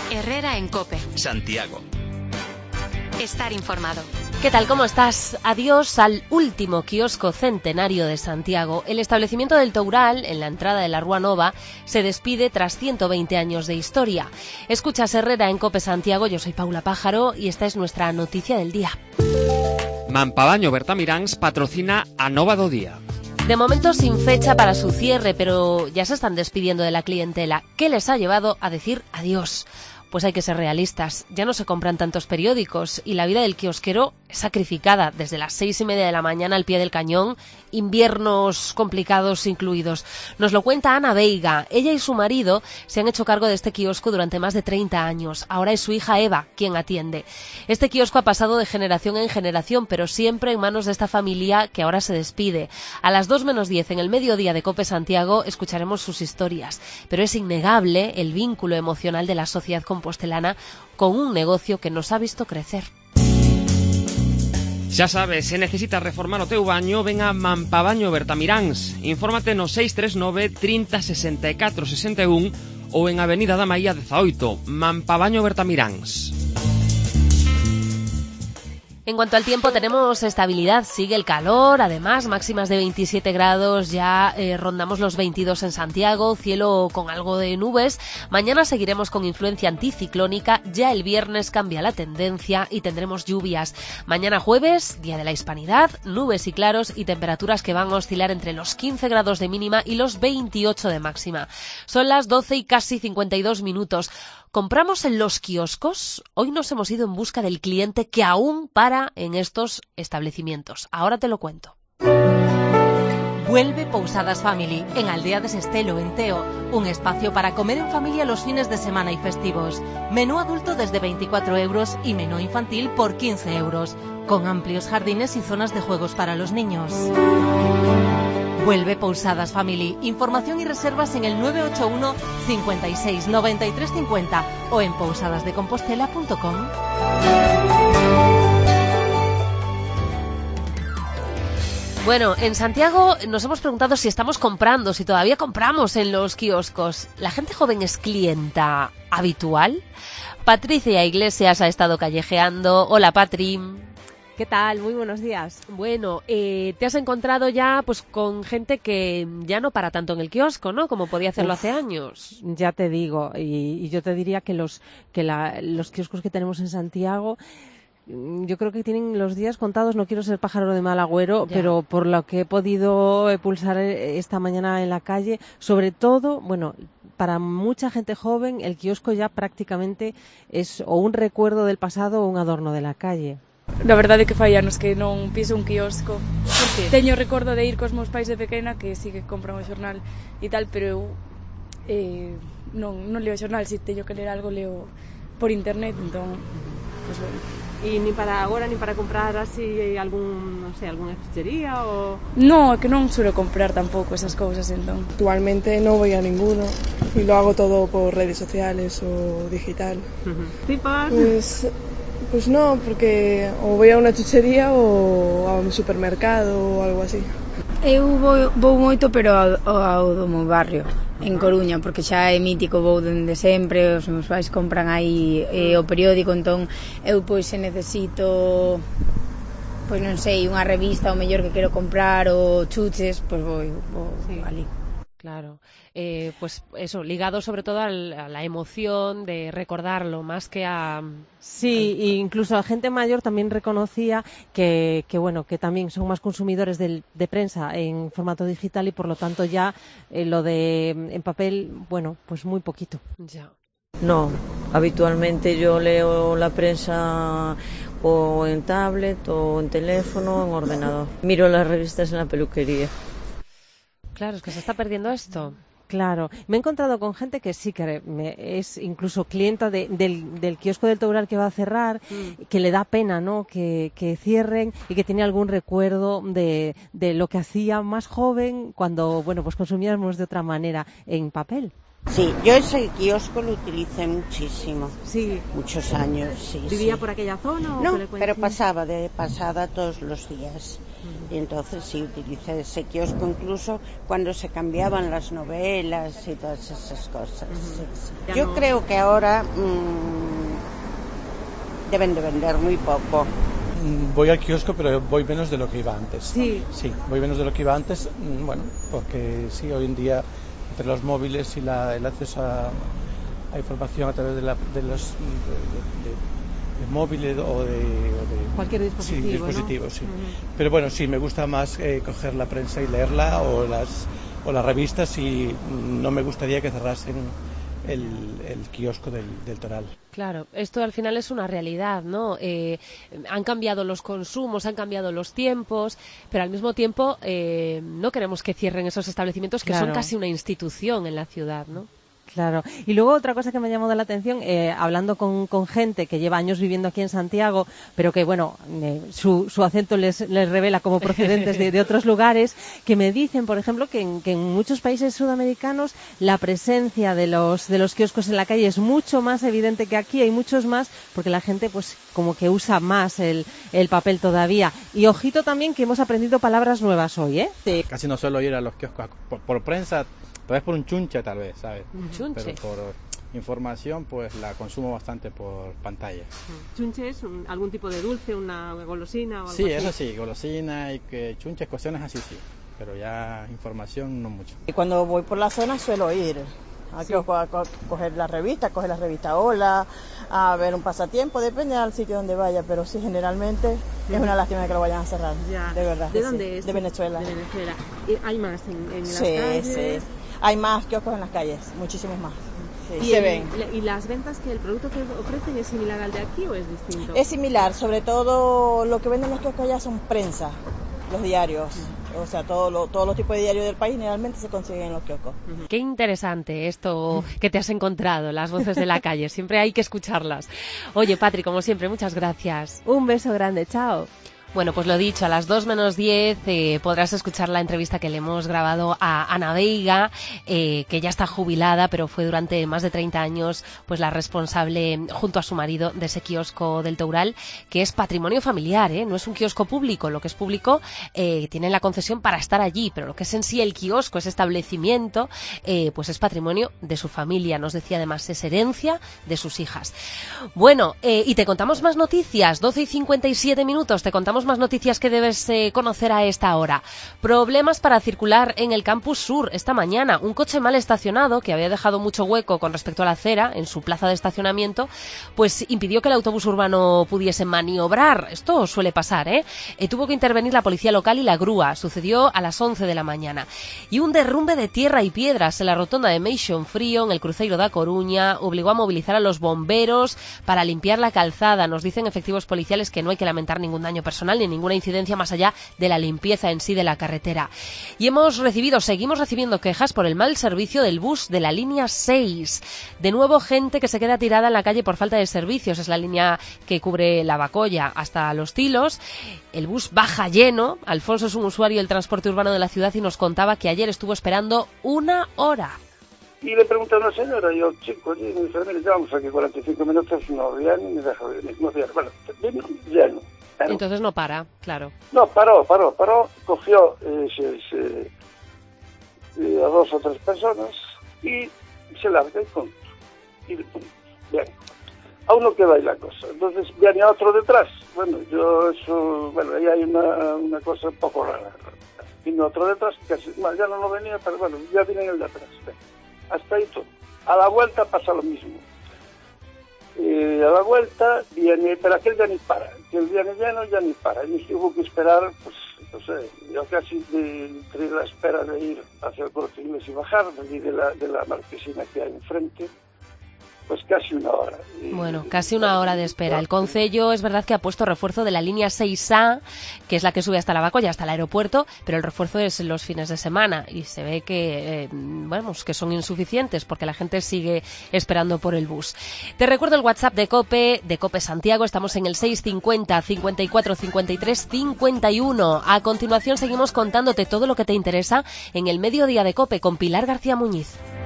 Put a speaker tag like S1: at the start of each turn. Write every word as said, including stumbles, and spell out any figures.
S1: Herrera en COPE.
S2: Santiago.
S1: Estar informado.
S3: ¿Qué tal? ¿Cómo estás? Adiós al último kiosco centenario de Santiago. El establecimiento del Toural, en la entrada de la Rúa Nova, se despide tras ciento veinte años de historia. Escuchas Herrera en COPE Santiago, yo soy Paula Pájaro y esta es nuestra noticia del día.
S4: Mampabaño Bertamiráns patrocina a Nova do Día.
S3: De momento sin fecha para su cierre, pero ya se están despidiendo de la clientela. ¿Qué les ha llevado a decir adiós? Pues hay que ser realistas, ya no se compran tantos periódicos y la vida del kiosquero es sacrificada desde las seis y media de la mañana al pie del cañón, inviernos complicados incluidos. Nos lo cuenta Ana Veiga. Ella y su marido se han hecho cargo de este kiosco durante más de treinta años. Ahora es su hija Eva quien atiende. Este kiosco ha pasado de generación en generación, pero siempre en manos de esta familia que ahora se despide. A las dos menos diez en el mediodía de COPE Santiago escucharemos sus historias, pero es innegable el vínculo emocional de la sociedad compostelana con un negocio que nos ha visto crecer.
S4: Xa sabes, se necesitas reformar o teu baño, ven a Mampabaño Bertamiráns. Infórmate no seis tres nove, trinta, sesenta e catro, sesenta e un ou en Avenida da Maía dezaoito, Mampabaño Bertamiráns.
S3: En cuanto al tiempo, tenemos estabilidad, sigue el calor, además máximas de veintisiete grados, ya eh, rondamos los veintidós en Santiago, cielo con algo de nubes. Mañana seguiremos con influencia anticiclónica, ya el viernes cambia la tendencia y tendremos lluvias. Mañana jueves, día de la Hispanidad, nubes y claros y temperaturas que van a oscilar entre los quince grados de mínima y los veintiocho de máxima. Son las doce y casi cincuenta y dos minutos. ¿Compramos en los kioscos? Hoy nos hemos ido en busca del cliente que aún para en estos establecimientos. Ahora te lo cuento.
S5: Vuelve Pousadas Family, en Aldea de Sestelo, en Teo. Un espacio para comer en familia los fines de semana y festivos. Menú adulto desde veinticuatro euros y menú infantil por quince euros. Con amplios jardines y zonas de juegos para los niños. Vuelve Pousadas Family. Información y reservas en el nueve ocho uno, cincuenta y seis, noventa y tres cincuenta o en pousadas de compostela punto com.
S3: Bueno, en Santiago nos hemos preguntado si estamos comprando, si todavía compramos en los kioscos. ¿La gente joven es clienta habitual? Patricia Iglesias ha estado callejeando. Hola, Patri.
S6: ¿Qué tal? Muy buenos días.
S3: Bueno, eh, te has encontrado ya pues con gente que ya no para tanto en el kiosco, ¿no? Como podía hacerlo Uf, hace años.
S6: Ya te digo, y, y yo te diría que los que la, los kioscos que tenemos en Santiago, yo creo que tienen los días contados. No quiero ser pájaro de mal agüero, ya. Pero por lo que he podido pulsar esta mañana en la calle, sobre todo, bueno, para mucha gente joven, el kiosco ya prácticamente es o un recuerdo del pasado o un adorno de la calle.
S7: La verdade é que fai anos que non piso un quiosco. Teño recordo de ir cos meus pais de pequena, que sí que compran o xornal e tal, pero eu eh, non, non leo o xornal. Se teño que ler algo, leo por internet, entón, pues bueno.
S6: E ni para agora, ni para comprar así algún, non sei, algunha chuchería o...
S7: No, é que non suelo comprar tampouco esas cousas, entón.
S8: Actualmente non voy a ninguno e lo hago todo por redes sociales o digital.
S6: Uh-huh. ¿Tipas?
S8: Pues... Pues no, porque o voy a una chuchería o a un supermercado ou algo así.
S9: Eu vou, vou moito, pero ao, ao do meu barrio, en Coruña, porque xa é mítico, vou dende sempre, os meus pais compran aí eh, o periódico, entón eu pois se necesito, pois non sei, unha revista ou mellor que quero comprar ou chuches, pois vou, vou sí. ali.
S3: Claro, eh, pues eso, ligado sobre todo al, a la emoción de recordarlo, más que a...
S6: Sí, e incluso la gente mayor también reconocía que, que bueno, que también son más consumidores de, de prensa en formato digital y por lo tanto ya eh, lo de en papel, bueno, pues muy poquito.
S3: Ya.
S10: No, habitualmente yo leo la prensa o en tablet o en teléfono o en ordenador. Miro las revistas en la peluquería.
S3: Claro, es que se está perdiendo esto.
S6: Claro, me he encontrado con gente que sí que me, es incluso clienta de, del, del kiosco del Toural que va a cerrar, mm. que le da pena, ¿no? Que, que cierren y que tiene algún recuerdo de, de lo que hacía más joven cuando, bueno, pues consumíamos de otra manera en papel.
S2: Sí, yo ese kiosco lo utilicé muchísimo.
S6: Sí.
S2: Muchos años, sí.
S6: ¿Vivía
S2: sí.
S6: por aquella zona?
S2: No,
S6: o le
S2: pero pasaba de pasada todos los días. Uh-huh. Y entonces sí, utilicé ese kiosco incluso cuando se cambiaban las novelas y todas esas cosas. Uh-huh. Sí, sí. Yo no... creo que ahora mmm, deben de vender muy poco.
S11: Voy al kiosco, pero voy menos de lo que iba antes.
S6: Sí.
S11: Sí, voy menos de lo que iba antes, bueno, porque sí, hoy en día entre los móviles y la, el acceso a, a información a través de, la, de los de, de, de, de móviles o de, o de
S6: cualquier dispositivo,
S11: sí, dispositivo,
S6: ¿no?
S11: sí.
S6: Uh-huh.
S11: Pero bueno, sí, me gusta más eh, coger la prensa y leerla o las o las revistas y no me gustaría que cerrasen el, el kiosco del, del Toral.
S3: Claro, esto al final es una realidad, ¿no? Eh, han cambiado los consumos, han cambiado los tiempos, pero al mismo tiempo eh, no queremos que cierren esos establecimientos que claro. son casi una institución en la ciudad, ¿no?
S6: Claro. Y luego otra cosa que me ha llamado la atención, eh, hablando con, con gente que lleva años viviendo aquí en Santiago, pero que, bueno, eh, su, su acento les, les revela como procedentes de, de otros lugares, que me dicen, por ejemplo, que en, que en muchos países sudamericanos la presencia de los, de los kioscos en la calle es mucho más evidente que aquí, hay muchos más, porque la gente, pues, como que usa más el, el papel todavía. Y ojito también que hemos aprendido palabras nuevas hoy, ¿eh?
S12: Sí. Casi no suelo ir a los kioscos por, por prensa. Tal vez por un chunche, tal vez, ¿sabes?
S3: Un chunche.
S12: Pero por información, pues la consumo bastante por pantalla.
S6: ¿Chunche es un, algún tipo de dulce, una golosina o algo
S12: sí,
S6: así?
S12: Sí, eso sí, golosina y que chunches, cuestiones así, sí. Pero ya información no mucho.
S13: Y cuando voy por la zona suelo ir a, sí. a, a, a coger la revista, coger la revista Hola, a ver un pasatiempo, depende del sitio donde vaya, pero sí, generalmente sí. es una lástima que lo vayan a cerrar, ya. De verdad.
S6: ¿De dónde
S13: sí.
S6: es?
S13: De Venezuela.
S6: De Venezuela. ¿Y hay más en, en las
S13: sí,
S6: calles?
S13: Sí, sí. Hay más kioscos en las calles, muchísimos más. Sí,
S6: ¿Y,
S13: se
S6: el,
S13: ven.
S6: ¿Y las ventas que el producto que ofrecen es similar al de aquí o es distinto?
S13: Es similar, sobre todo lo que venden los kioscos allá son prensa, los diarios. O sea, todo lo, todos los tipos de diarios del país generalmente se consiguen en los kioscos.
S3: Qué interesante esto que te has encontrado, las voces de la calle. Siempre hay que escucharlas. Oye, Patri, como siempre, muchas gracias.
S6: Un beso grande, chao.
S3: Bueno, pues lo dicho, a las dos menos diez eh, podrás escuchar la entrevista que le hemos grabado a Ana Veiga, eh, que ya está jubilada, pero fue durante más de treinta años pues la responsable, junto a su marido, de ese kiosco del Toural, que es patrimonio familiar, ¿eh? No es un kiosco público. Lo que es público eh, tiene la concesión para estar allí, pero lo que es en sí el kiosco, ese establecimiento, eh, pues es patrimonio de su familia. Nos decía además, es herencia de sus hijas. Bueno, eh, y te contamos más noticias, doce y cincuenta y siete minutos, te contamos más noticias que debes eh, conocer a esta hora. Problemas para circular en el Campus Sur esta mañana. Un coche mal estacionado, que había dejado mucho hueco con respecto a la acera en su plaza de estacionamiento, pues impidió que el autobús urbano pudiese maniobrar. Esto suele pasar, ¿eh? eh tuvo que intervenir la policía local y la grúa. Sucedió a las once de la mañana. Y un derrumbe de tierra y piedras en la rotonda de Meixón Frío, en el Cruceiro da Coruña, obligó a movilizar a los bomberos para limpiar la calzada. Nos dicen efectivos policiales que no hay que lamentar ningún daño personal ni ninguna incidencia más allá de la limpieza en sí de la carretera. Y hemos recibido, seguimos recibiendo quejas por el mal servicio del bus de la línea seis. De nuevo, gente que se queda tirada en la calle por falta de servicios. Es la línea que cubre la Bacolla hasta Los Tilos. El bus baja lleno. Alfonso es un usuario del transporte urbano de la ciudad y nos contaba que ayer estuvo esperando una hora.
S14: Y le pregunté a una señora, yo, chico, y me dice, mire, llevamos aquí cuarenta y cinco minutos, no había ni me deja venir, no había, bueno, vino lleno.
S3: Claro. Entonces no para, claro.
S14: No, paró, paró, paró, cogió eh, se, se, eh, a dos o tres personas y se larga y punto. Y punto. Bien. Aún no queda ahí la cosa. Entonces viene otro detrás. Bueno, yo eso, bueno, ahí hay una, una cosa un poco rara. Vino otro detrás, casi, bueno, ya no lo venía, pero bueno, ya viene el de atrás. Bien. Hasta ahí todo. A la vuelta pasa lo mismo. Eh, a la vuelta viene, pero aquel ya ni para, que el viene lleno ya ni para, y hubo que esperar, pues, no sé, yo casi de, entre la espera de ir hacia el Corte Inglés y bajar, de, de, la, de la marquesina que hay enfrente, pues casi una hora.
S3: Bueno, casi una hora de espera. El Concello es verdad que ha puesto refuerzo de la línea seis A, que es la que sube hasta la Bacolla, hasta el aeropuerto, pero el refuerzo es los fines de semana y se ve que, eh, vamos, que son insuficientes porque la gente sigue esperando por el bus. Te recuerdo el WhatsApp de COPE, de COPE Santiago, estamos en el seis cincuenta, cincuenta y cuatro, cincuenta y tres, cincuenta y uno. A continuación seguimos contándote todo lo que te interesa en el Mediodía de COPE con Pilar García Muñiz.